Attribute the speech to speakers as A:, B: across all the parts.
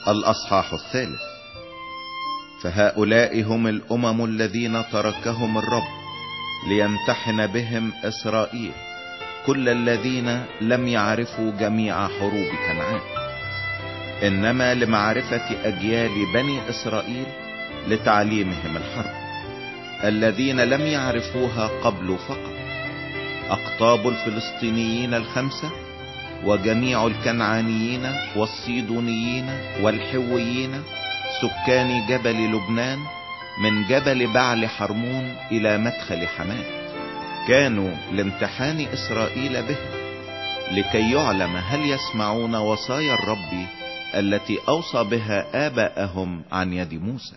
A: الأصحاح 3. فهؤلاء هم الأمم الذين تركهم الرب ليمتحن بهم إسرائيل، كل الذين لم يعرفوا جميع حروب كنعان، إنما لمعرفة أجيال بني إسرائيل لتعليمهم الحرب، الذين لم يعرفوها قبل فقط: أقطاب الفلسطينيين 5، وجميع الكنعانيين والصيدونيين والحويين، سكان جبل لبنان، من جبل بعل حرمون إلى مدخل حماه. كانوا لامتحان إسرائيل بهم، لكي يعلم هل يسمعون وصايا الرب التي أوصى بها آباءهم عن يد موسى.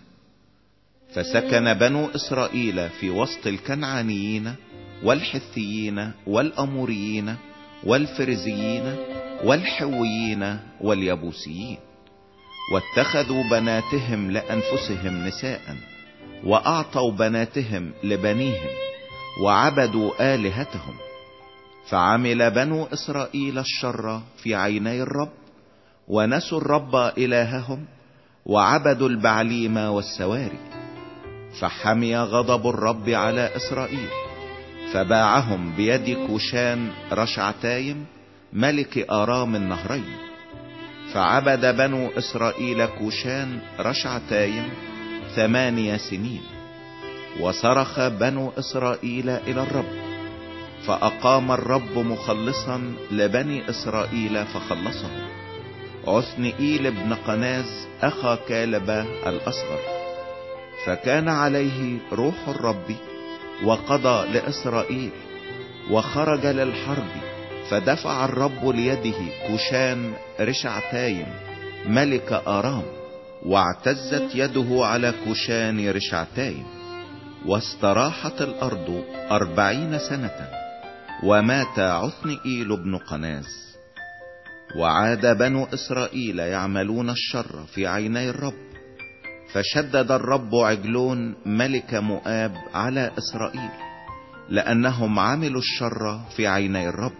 A: فسكن بنو إسرائيل في وسط الكنعانيين والحثيين والأموريين والفرزيين والحويين واليبوسيين، واتخذوا بناتهم لأنفسهم نساء، وأعطوا بناتهم لبنيهم، وعبدوا آلهتهم. فعمل بنو إسرائيل الشر في عيني الرب، ونسوا الرب إلههم، وعبدوا البعليم والسواري. فحمي غضب الرب على إسرائيل، فباعهم بيد كوشان رشعتايم ملك آرام النهرين. فعبد بنو إسرائيل كوشان رشعتايم 8 سنين. وصرخ بنو إسرائيل إلى الرب، فأقام الرب مخلصا لبني إسرائيل فخلصهم: عثنئيل بن قناز أخا كالب الأصغر. فكان عليه روح الرب وقضى لإسرائيل، وخرج للحرب، فدفع الرب ليده كوشان رشعتايم ملك آرام، واعتزت يده على كوشان رشعتايم. واستراحت الأرض 40 سنة، ومات عثنئيل بن قناز. وعاد بنو إسرائيل يعملون الشر في عيني الرب، فشدد الرب عجلون ملك مؤاب على إسرائيل، لأنهم عملوا الشر في عيني الرب.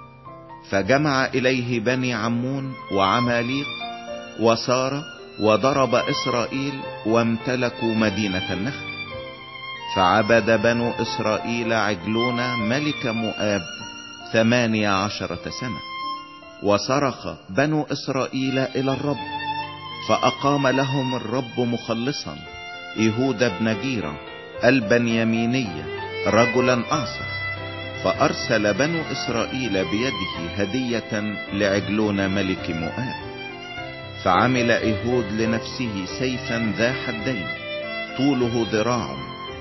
A: فجمع إليه بني عمون وعماليق وسار، وضرب إسرائيل وامتلكوا مدينة النخل. فعبد بنو إسرائيل عجلون ملك مؤاب 18 سنة. وصرخ بنو إسرائيل إلى الرب، فأقام لهم الرب مخلصا: يهوذا بن جيرة البنياميني، رجلا أعصر. فأرسل بنو إسرائيل بيده هدية لعجلون ملك مؤاب. فعمل إيهود لنفسه سيفا ذا حدين طوله ذراع،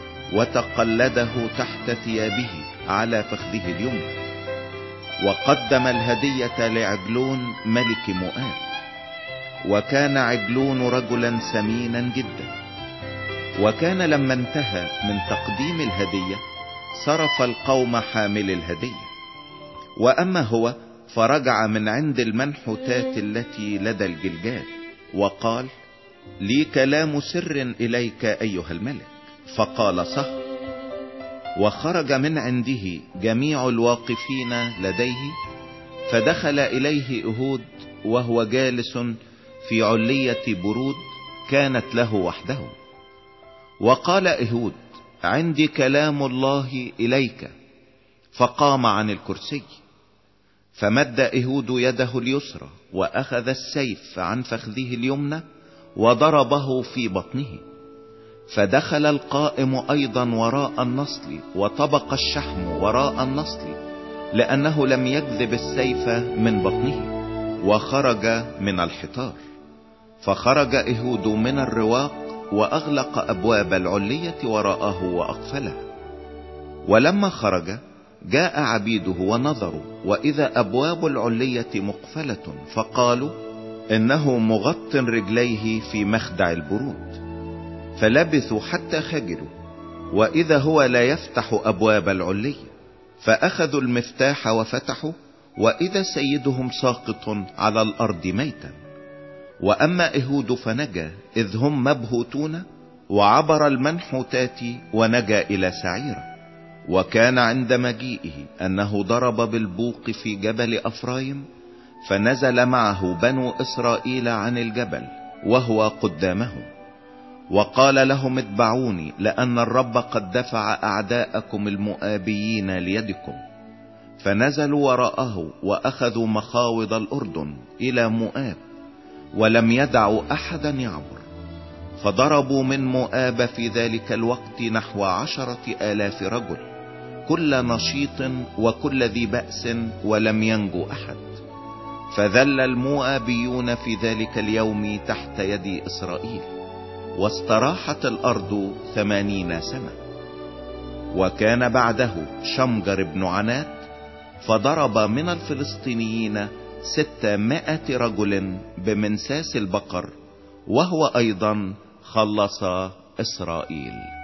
A: وتقلده تحت ثيابه على فخذه اليمنى. وقدم الهدية لعجلون ملك مؤاب. وكان عجلون رجلا سمينا جدا. وكان لما انتهى من تقديم الهدية صرف القوم حامل الهدية. وأما هو فرجع من عند المنحوتات التي لدى الجلجال، وقال: لي كلام سر إليك أيها الملك. فقال: صح. وخرج من عنده جميع الواقفين لديه، فدخل إليه إيهود وهو جالس في علية برود كانت له وحده. وقال إيهود: عندي كلام الله إليك. فقام عن الكرسي، فمد إيهود يده اليسرى وأخذ السيف عن فخذه اليمنى وضربه في بطنه. فدخل القائم أيضا وراء النصل، وطبق الشحم وراء النصل، لأنه لم يجذب السيف من بطنه، وخرج من الحطار. فخرج إيهود من الرواق، وأغلق أبواب العلية وراءه وأقفلها. ولما خرج جاء عبيده ونظروا، وإذا أبواب العلية مقفلة، فقالوا: إنه مغط رجليه في مخدع البرود. فلبثوا حتى خجلوا، وإذا هو لا يفتح أبواب العلية. فأخذوا المفتاح وفتحوا، وإذا سيدهم ساقط على الأرض ميتا. وأما إيهود فنجا إذ هم مبهوتون، وعبر المنحوتات ونجا إلى سعيرة. وكان عند مجيئه أنه ضرب بالبوق في جبل أفرايم، فنزل معه بنو إسرائيل عن الجبل، وهو قدامهم، وقال لهم اتبعوني، لأن الرب قد دفع أعداءكم المؤابيين ليدكم. فنزلوا وراءه وأخذوا مخاوض الأردن إلى مؤاب، ولم يدعوا أحدا يعبر. فضربوا من مؤاب في ذلك الوقت نحو 10,000 رجل، كل نشيط وكل ذي بأس، ولم ينجو أحد. فذل المؤابيون في ذلك اليوم تحت يد إسرائيل، واستراحت الأرض 80 سنة. وكان بعده شمجر بن عنات، فضرب من الفلسطينيين 600 رجل بمنساس البقر، وهو أيضا خلص إسرائيل.